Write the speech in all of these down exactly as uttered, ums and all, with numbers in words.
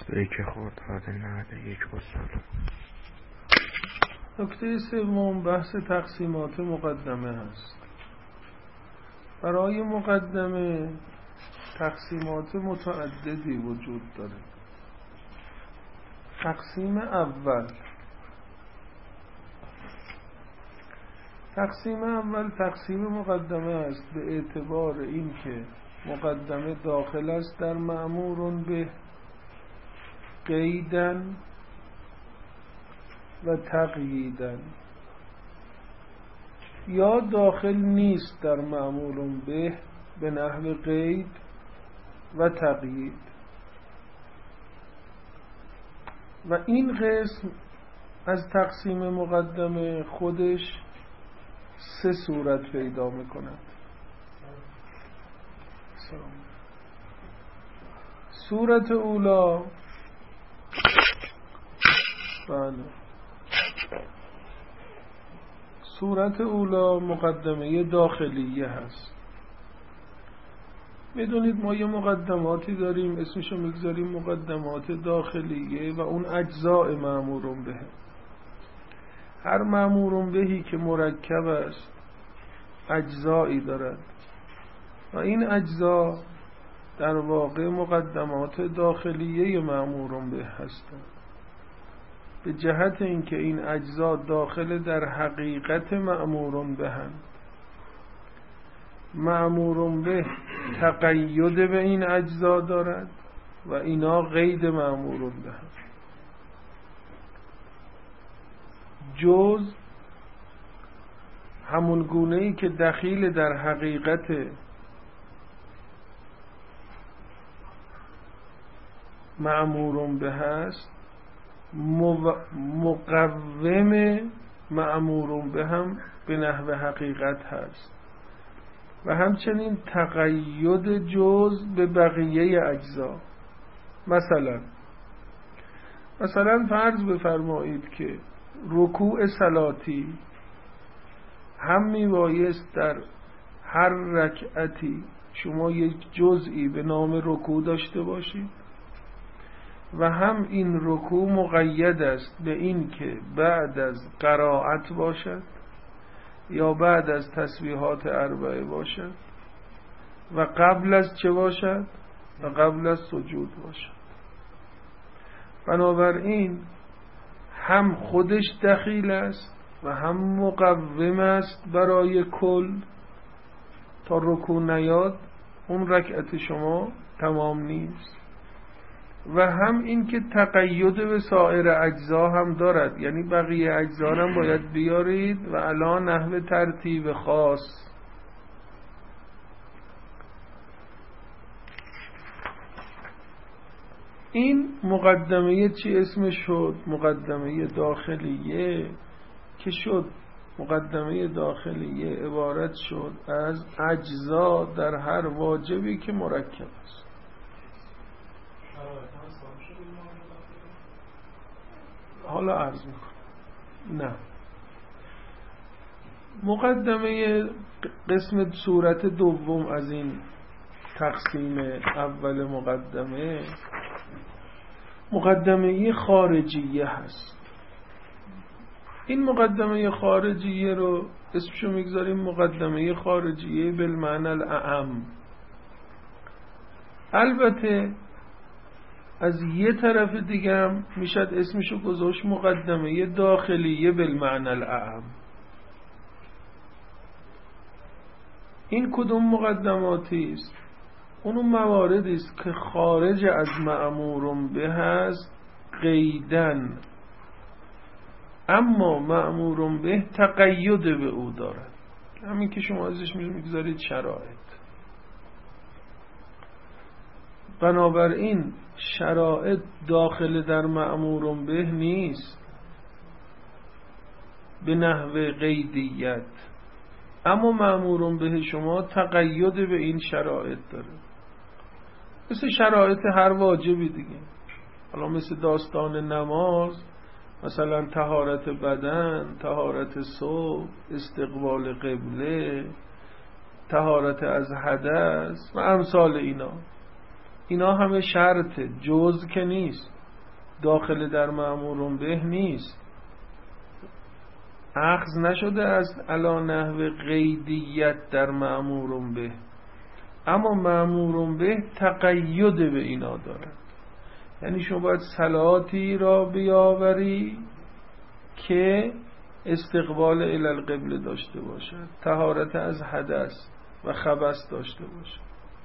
یک خرداد نود و یک با سلام. نکته سوم بحث تقسیمات مقدمه هست. برای مقدمه تقسیمات متعددی وجود داره. تقسیم اول تقسیم اول تقسیم مقدمه است به اعتبار اینکه مقدمه داخل است در مأمور به قیدن و تقییدن، یا داخل نیست در مأمور به به نحو قید و تقیید. و این قسم از تقسیم مقدمه خودش سه صورت پیدا میکند. صورت اولا بله صورت اولا مقدمه داخلیه هست. میدونید ما یه مقدماتی داریم اسمشو میگذاریم مقدمات داخلیه و اون اجزاء مأمور به. هر مأمور بهی که مرکب است اجزایی دارد و این اجزا در واقع مقدمات داخلیه مأمور به هستند، به جهت اینکه این اجزا داخل در حقیقت مأمور بهند. مأمور به تقید به این اجزا دارد و اینا قید مأمور بهند. جز همون گونه‌ای که دخیل در حقیقت مأمور به هست، مقوم مأمور به هم به نحو حقیقت هست و همچنین تقید جز به بقیه اجزا. مثلا مثلا فرض بفرمایید که رکوع صلاتی هم میبایست در هر رکعتی شما یک جزئی به نام رکوع داشته باشید و هم این رکوع مقید است به این که بعد از قرائت باشد یا بعد از تسبیحات اربعه باشد و قبل از چه باشد و قبل از سجود باشد. بنابراین هم خودش دخیل است و هم مقوم است برای کل. تا رکوع نیاد اون رکعت شما تمام نیست. و هم این که تقید به سایر اجزا هم دارد، یعنی بقیه اجزا هم باید بیارید و علی نحو ترتیب خاص. این مقدمه چی اسمش شد؟ مقدمه داخلیه که شد مقدمه داخلیه عبارت شد از اجزا در هر واجبی که مرکب است. حالا عرض میکنم. نه، مقدمه قسم صورت دوم از این تقسیم اول مقدمه مقدمه خارجیه هست. این مقدمه خارجیه رو اسمشو میگذاریم مقدمه خارجیه بالمعنی الاعم. البته از یه طرف دیگه هم میشد اسمشو گذاشت مقدمه داخلیه بالمعنی الاعم. این کدوم مقدماتی است؟ اونو مواردی است که خارج از مأمور به هست قیدن، اما مأمور به تقید به او دارد. همین که شما ازش میگذارید شرایط. بنابراین شرایط داخل در مأمور به نیست به نحو قیدیت، اما مأمور به شما تقید به این شرایط داره، مثل شرایط هر واجبی دیگه. حالا مثل داستان نماز، مثلا طهارت بدن، طهارت صبح، استقبال قبله، طهارت از حدث و امثال اینا. اینا همه شرط، جز که نیست. داخل در مأمور به نیست، اخذ نشده است علی نحو قیدیت در مأمور به، اما مأمور به تقید به اینا دارد. یعنی شما باید صلاتی را بیاوری که استقبال الی القبله داشته باشد، طهارت از حدث و خبث داشته باشد.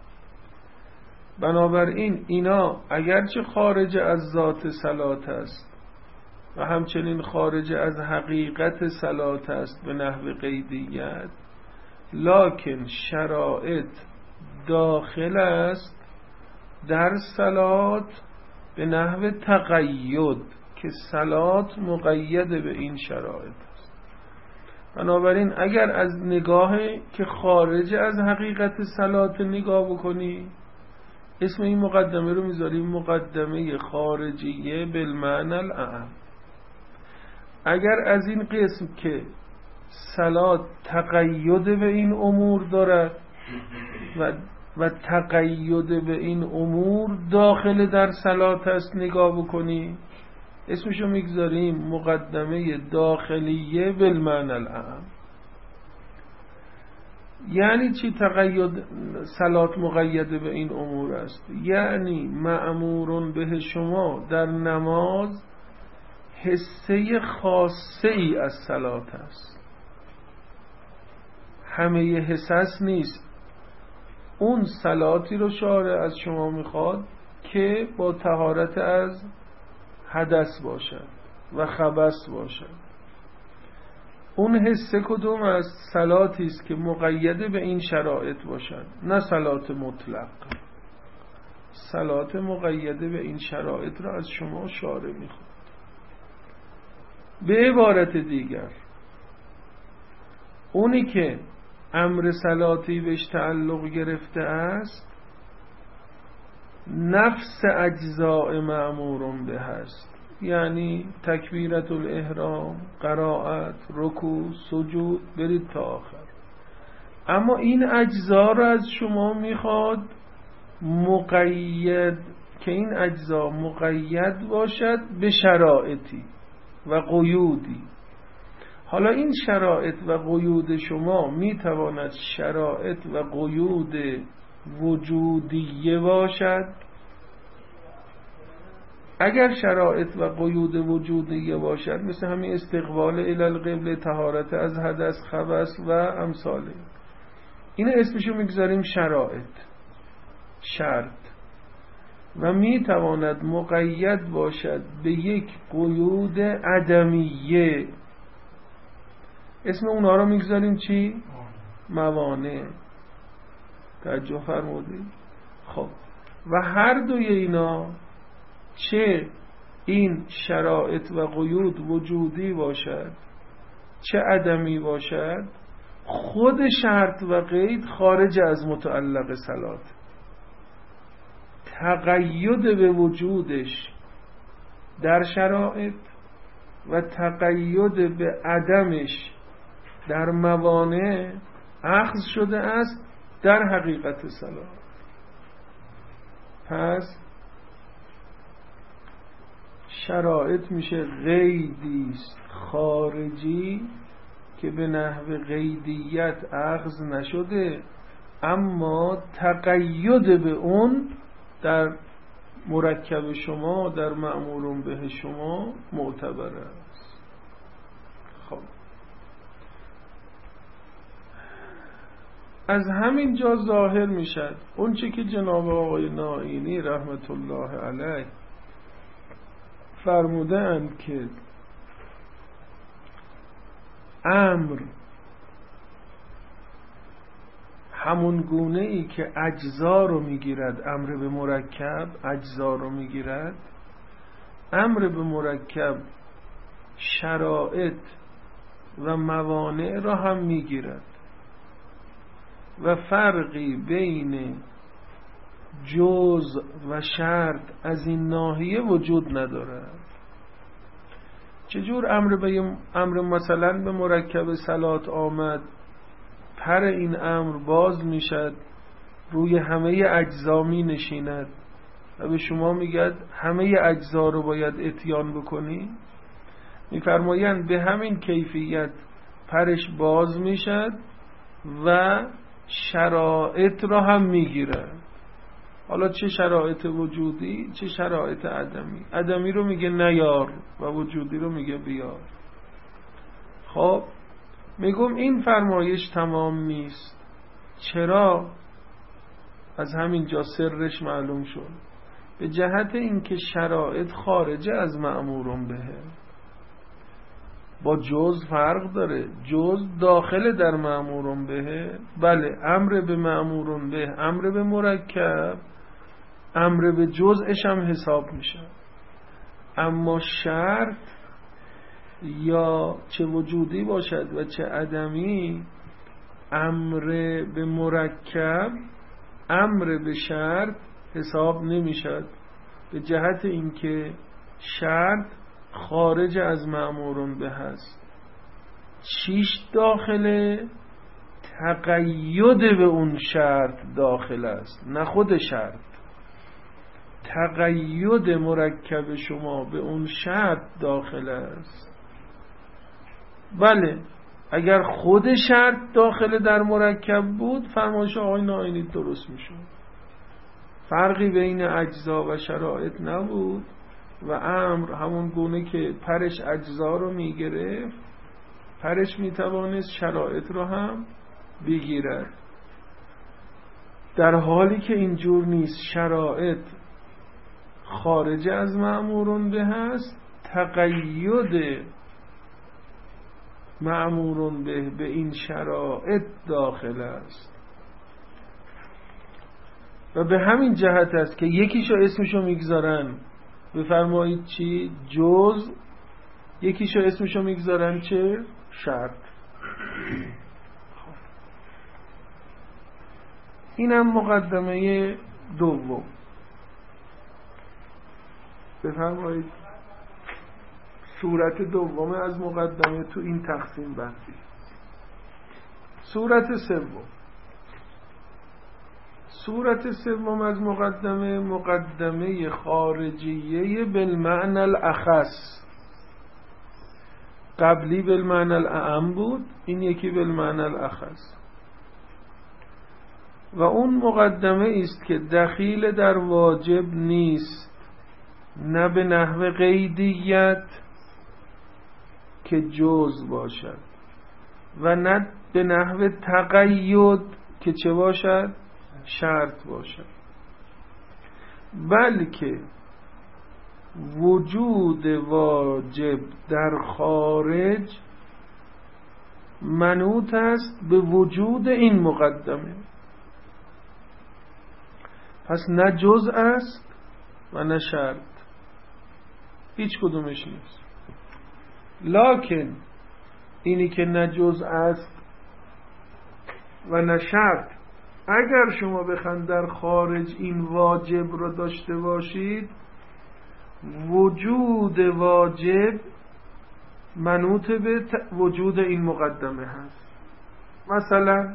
بنابراین اینا اگرچه خارج از ذات صلات است و همچنین خارج از حقیقت صلات است به نحو قیدیت، لکن شرایط داخل است در صلات به نحو تقید که صلات مقید به این شرایط است. بنابراین اگر از نگاه که خارج از حقیقت صلات نگاه بکنی، اسم این مقدمه رو میذاریم مقدمه خارجیه بالمعنی الاعم. اگر از این قسم که صلات تقید به این امور دارد و و تقید به این امور داخل در صلات است نگاه بکنی، اسمشو میگذاریم مقدمه داخلیه بالمعنی الاعم. یعنی چی تقید صلات مقید به این امور است؟ یعنی مأمور به شما در نماز حصه خاصه ای از صلات است، همه حصص نیست. اون صلاتی رو شارع از شما میخواد که با طهارت از حدث باشد و خبث باشد. اون حصه کدوم است؟ صلاتی است که مقید به این شرایط باشد، نه صلات مطلق. صلات مقید به این شرایط را از شما شارع میخواد. به عبارت دیگر، اونی که امر صلاتی بهش تعلق گرفته است نفس اجزاء مأمور به هست، یعنی تکبیرت الاحرام، قرائت، رکوع، سجود، برید تا آخر. اما این اجزا را از شما میخواد مقید، که این اجزا مقید باشد به شرایطی و قیودی. حالا این شرایط و قیود شما میتواند شرایط و قیود وجودیه باشد. اگر شرایط و قیود وجودیه باشد، مثل همین استقبال الی القبله، طهارت از حدث، خبث و امثاله، این اسمشو میگذاریم شرایط، شرط، و میتواند مقید باشد به یک قیود عدمیه. اسم اونها رو میگذاریم چی؟ موانع. توجه فرمودید؟ خب، و هر دوی اینا، چه این شرایط و قیود وجودی باشد چه عدمی باشد، خود شرط و قید خارج از متعلق صلات. تقید به وجودش در شرایط و تقید به عدمش در موانع اخذ شده است در حقیقت صلات. پس شرایط میشه قیدیست خارجی که به نحو قیدیت اخذ نشده، اما تقید به اون در مرکب شما، در مأمور به شما معتبر است. خب، از همین جا ظاهر میشد اون چه که جناب آقای نائینی رحمت الله علیه فرمودند که امر همون گونه ای که اجزا رو میگیرد، امر به مرکب اجزا رو میگیرد، امر به مرکب شرایط و موانع را هم میگیرد و فرقی بین جزء و شرط از این ناحیه وجود ندارد. چجور امر به امر مثلا به مرکب صلات آمد، پر این امر باز میشد، روی همه اجزا می نشیند و به شما میگه همه اجزا رو باید اتیان بکنی، میفرمایند به همین کیفیت پرش باز میشد و شرایط را هم میگیره. حالا چه شرایط وجودی چه شرایط عدمی. عدمی رو میگه نیار و وجودی رو میگه بیار. خب میگم این فرمایش تمام نیست. چرا؟ از همین جا سرش معلوم شد. به جهت اینکه شرایط خارجه از مأمورون بهه. با جز فرق داره. جز داخل در مأمورون بهه. بله، امر به مأمورون به، امر به مرکب، امر به جزءش هم حساب میشه. اما شرط یا چه وجودی باشد و چه عدمی، امر به مرکب امر به شرط حساب نمیشد، به جهت اینکه شرط خارج از مأمورون به هست. چیش داخله؟ تقید به اون شرط داخل است، نه خود شرط. تقید مرکب شما به اون شرط داخل است. بله، اگر خود شرط داخل در مرکب بود فرمایش آقای نائینی درست میشد. فرقی بین اجزا و شرایط نبود و امر همون گونه که پرش اجزا رو میگرفت، پرش میتوانست شرایط رو هم بگیرد. در حالی که اینجور نیست، شرایط خارج از مأمورون به هست، تقید مأمورون به به این شرایط داخل است. و به همین جهت است که یکیشو اسمشو میگذارن بفرمایید چی؟ جز. یکیشو اسمشو میگذارن چه؟ شرط. اینم مقدمه دوم. بفرمایید صورت دوم از مقدمه تو این تقسیم بندی. صورت سوم. صورت سوم از مقدمه، مقدمه خارجیه بالمعنى الاخص. قبلی بالمعنى الاعم بود، این یکی بالمعنى الاخص. و اون مقدمه است که دخیل در واجب نیست، نه به نحو قیدیت که جز باشد و نه به نحو تقید که چه باشد؟ شرط باشد، بلکه وجود واجب در خارج منوط است به وجود این مقدمه. پس نه جز است و نه شرط، هیچ کدومش نیست. لکن اینی که نه جز است و نه شرط، اگر شما بخواید در خارج این واجب رو داشته باشید، وجود واجب منوط به وجود این مقدمه هست. مثلا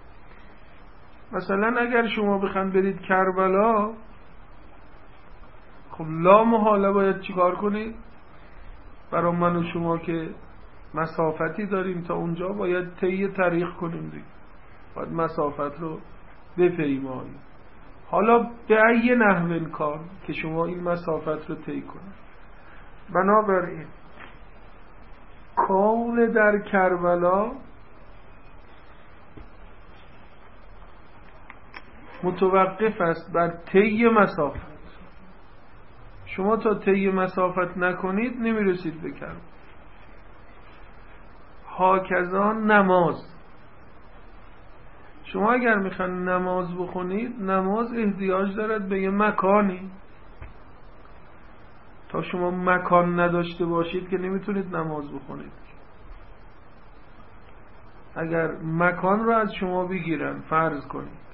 مثلا اگر شما بخواید برید کربلا، خب لا محاله باید چیکار کنید؟ برای من و شما که مسافتی داریم تا اونجا باید طی طریق کنیم دیگه، باید مسافت رو بپیماییم. حالا به ای نحو کار که شما این مسافت رو طی کنید. بنابراین کون در کربلا متوقف است بر طی مسافت. شما تا طی مسافت نکنید نمیرسید به کربلا. هاکذا نماز، شما اگر میخواید نماز بخونید، نماز احتیاج دارد به یه مکانی. تا شما مکان نداشته باشید که نمیتونید نماز بخونید. اگر مکان رو از شما بگیرن، فرض کنید،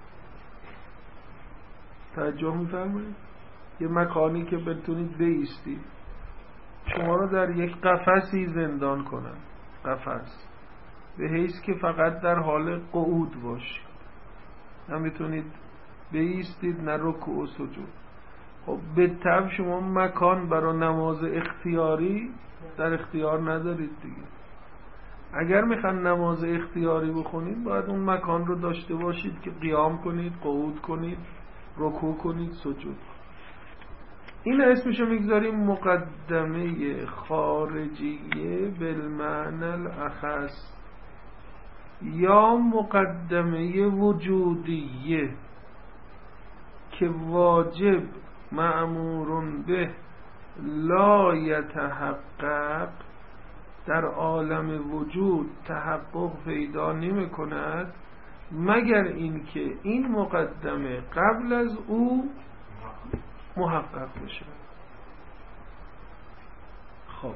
توجه میفرمایید، یه مکانی که بتونید بایستید، شما رو در یک قفسی زندان کنن، قفس، به حیث که فقط در حال قعود باشید، نمیتونید بایستید، نه رکوع و سجود. خب به طب شما مکان برای نماز اختیاری در اختیار ندارید دیگه. اگر میخوان نماز اختیاری بخونید باید اون مکان رو داشته باشید که قیام کنید، قعود کنید، رکوع کنید، سجود. این اسمشو میگذاریم مقدمه خارجیه بالمعنی الاخص یا مقدمه وجودیه که واجب مأمور به لا یتحقق در عالم وجود تحقق پیدا نمی کند مگر اینکه این مقدمه قبل از او محقق بشه. خب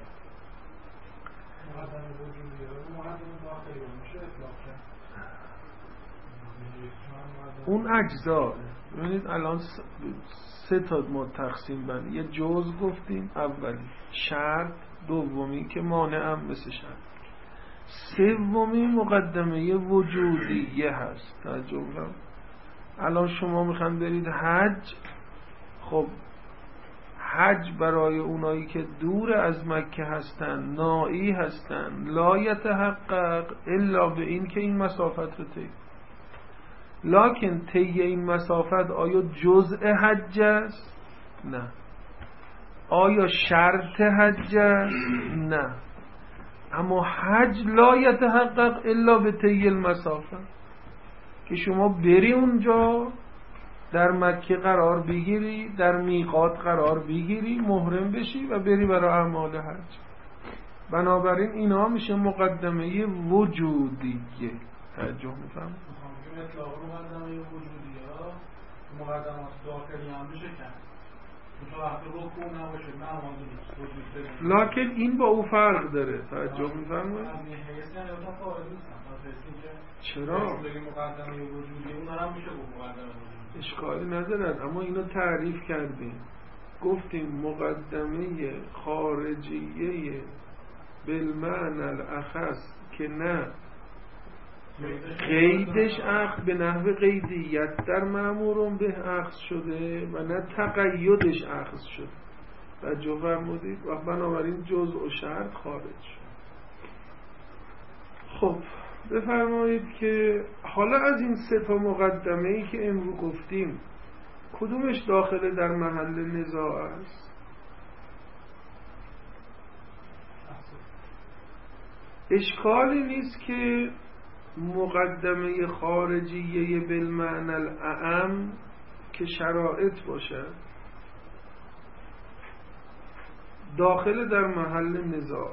اون اجزا ببینید الان سه تا ما تقسیم بندیم. یه جزء گفتیم اولی، شرط دومی که مانع هم مثل شرط، سومی مقدمه وجودیه هست. توجه کنید الان شما میخوان برید حج، خب حج برای اونایی که دور از مکه هستن، نائی هستن، لا یتحقق الا به این که این مسافت رو طی. لکن طی این مسافت آیا جزء حج است؟ نه. آیا شرط حج است؟ نه. اما حج لا یتحقق الا به طی المسافت، که شما بری اونجا در مکه قرار بگیری، در میقات قرار بگیری، محرم بشی و بری برای اعمال حج. بنابراین اینا میشه مقدمه وجودیه. توجه میفهم؟ اطلاق رو مقدمه وجودیه ها مقدمات داخلی هم بشه کرد تو وقتی رکوع نباشه نماز نیست، لکن این با او فرق داره. توجه میفهم؟ از این حیث یعنی اصلا فاعل نیستن. چرا؟ مقدمه وجودیه اون هم میشه با مقدمه وجودیه اشکالی ندارد، اما اینو تعریف کردیم، گفتیم مقدمه خارجیه بالمعنی الاخص که نه قیدش اخذ به نحو قیدیت در مأمورون به اخذ شده و نه تقیدش اخذ شده. توجه فرمودید؟ و بنابراین جزء و شرط خارج شد. خب بفرمایید که حالا از این سه تا مقدمه ای که امروز گفتیم کدومش داخل در محل نزاع است؟ اشکالی نیست که مقدمه خارجیه بالمعنی الاعم که شرائط باشد داخل در محل نزاع.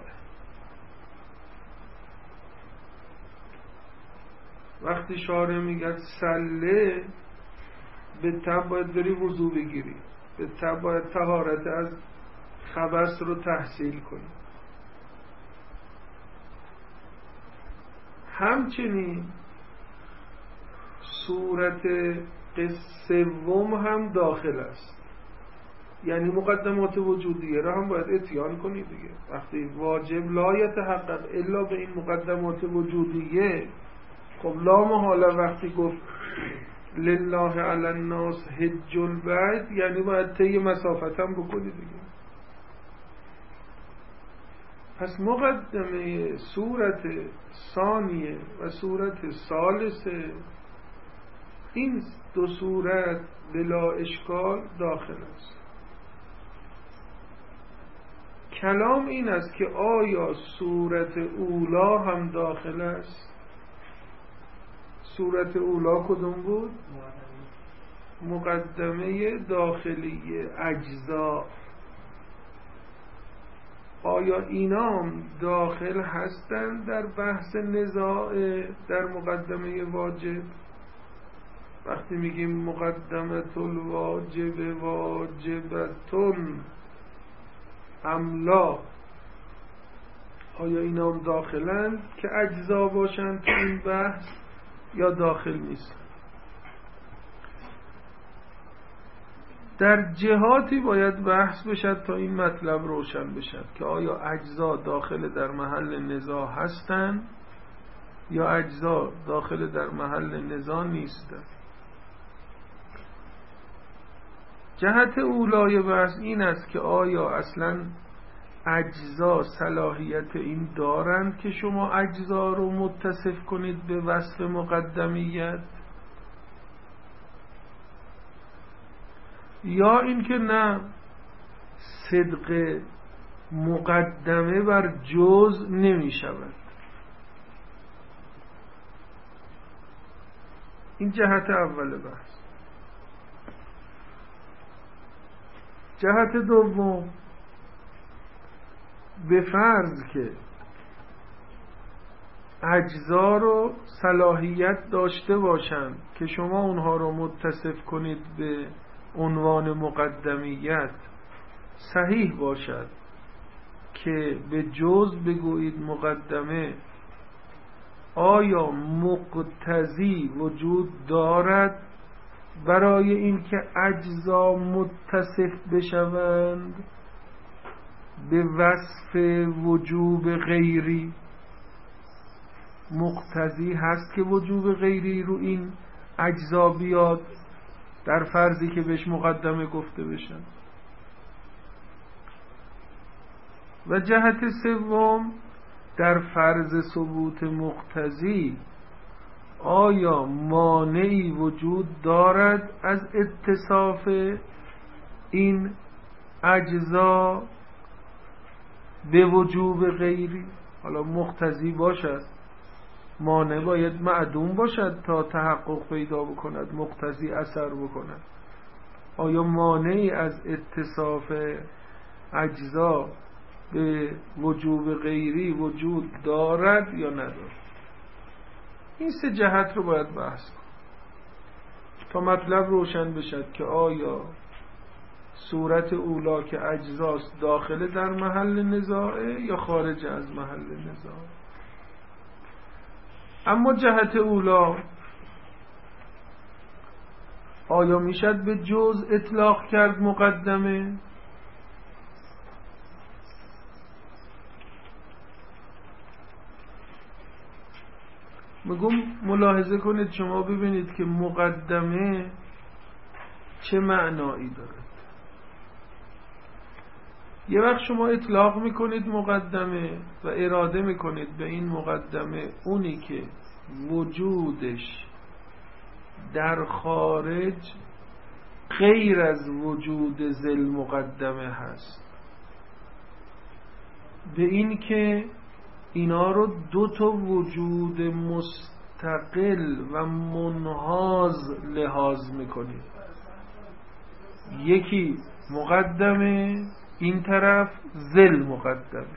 وقتی شارع میگه سله، به طب باید بری وضو بگیری، به طب باید طهارت از خبث رو تحصیل کنی. همچنین صورت سوم هم داخل است، یعنی مقدمات وجودیه را هم باید اتیان کنی دیگه. وقتی واجب لا یتحقق الا به این مقدمات وجودیه، خب لا محاله وقتی گفت لله علی الناس حج البیت یعنی باید طی مسافت هم بکنی دیگه. پس مقدمه صورت ثانیه و صورت ثالثه، این دو صورت بلا اشکال داخل است. کلام این است که آیا صورت اولا هم داخل است؟ صورت اولا کدوم بود؟ مقدمه داخلی اجزا. آیا اینا داخل هستند در بحث نزاع در مقدمه واجب؟ وقتی میگیم مقدمه الواجب واجبتون املا، آیا اینا هم داخلند که اجزا باشند تو این بحث یا داخل نیست؟ در جهاتی باید بحث بشد تا این مطلب روشن بشد که آیا اجزا داخل در محل نزاع هستند یا اجزا داخل در محل نزاع نیستند. جهت اولای بحث این است که آیا اصلا اجزا صلاحیت این دارند که شما اجزا رو متصف کنید به وصف مقدمیت، یا اینکه نه، صدق مقدمه بر جز نمی شود. این جهت اول بحث. جهت دوم، به فرض که اجزا رو صلاحیت داشته باشند که شما اونها رو متصف کنید به عنوان مقدمیت، صحیح باشد که به جز بگویید مقدمه، آیا مقتضی وجود دارد برای اینکه اجزا متصف بشوند به وصف وجوب غیری؟ مقتضی هست که وجوب غیری رو این اجزا بیاد در فرضی که بهش مقدمه گفته بشن. و جهت سوم، در فرض ثبوت مقتضی آیا مانعی وجود دارد از اتصاف این اجزا به وجوب غیری؟ حالا مقتضی باشد، مانع باید معدوم باشد تا تحقق پیدا بکند، مقتضی اثر بکند. آیا مانعی از اتصاف اجزا به وجوب غیری وجود دارد یا ندارد؟ این سه جهت رو باید بحث کنیم تا مطلب روشن بشد که آیا صورت اولا که اجزاست داخل در محل نزاعه یا خارج از محل نزاعه. اما جهت اولا، آیا میشد به جز اطلاق کرد مقدمه؟ میگم ملاحظه کنید، شما ببینید که مقدمه چه معنایی دارد. یه وقت شما اطلاق میکنید مقدمه و اراده میکنید به این مقدمه اونی که وجودش در خارج غیر از وجود ذل مقدمه هست، به این که اینا رو دو تا وجود مستقل و منحاز لحاظ میکنید. یکی مقدمه، این طرف ذل مقدمه.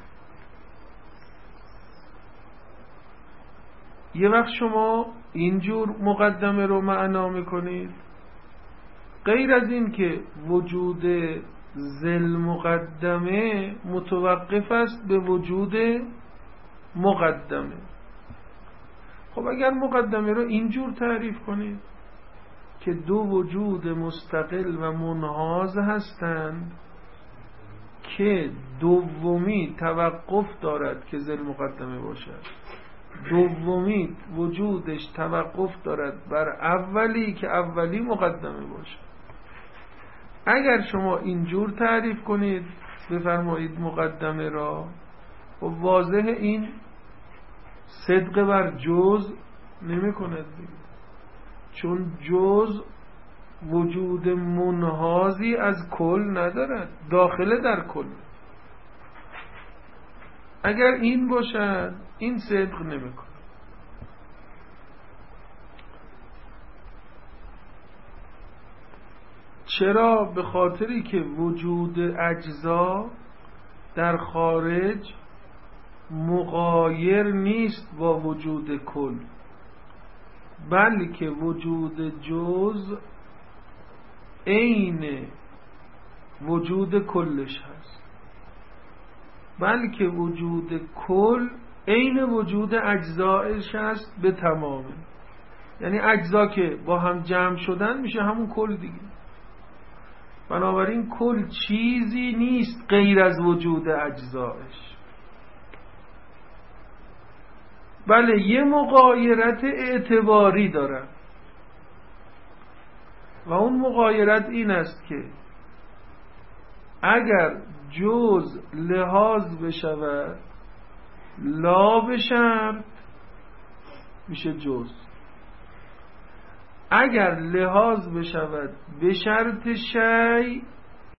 یه وقت شما اینجور مقدمه رو معنا میکنید، غیر از این که وجود ذل مقدمه متوقف است به وجود مقدمه. خب اگر مقدمه رو اینجور تعریف کنید که دو وجود مستقل و منحاز هستند که دومی توقف دارد که ذل مقدمه باشد، دومی وجودش توقف دارد بر اولی که اولی مقدمه باشد. اگر شما اینجور تعریف کنید بفرمایید مقدمه را، و واضح این صدق بر جز نمی کند، چون جز وجود منحازی از کل ندارد، داخل در کل. اگر این باشد این صدق نمی کند. چرا؟ به خاطری که وجود اجزا در خارج مغایر نیست با وجود کل، بلکه وجود جز عین وجود کلش هست، بلکه وجود کل عین وجود اجزایش هست به تمامه. یعنی اجزا که با هم جمع شدن میشه همون کل دیگه. بنابراین کل چیزی نیست غیر از وجود اجزایش، بله یه مغایرت اعتباری دارن و اون مغایرت این است که اگر جز لحاظ بشود لا به شرط میشه جز، اگر لحاظ بشود به شرط شیء